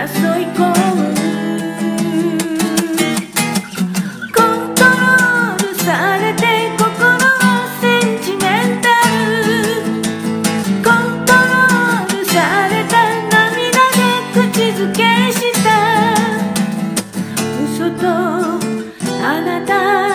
誘い込む。コントロールされて心はセンチメンタル。コントロールされた涙で口づけした嘘とあなた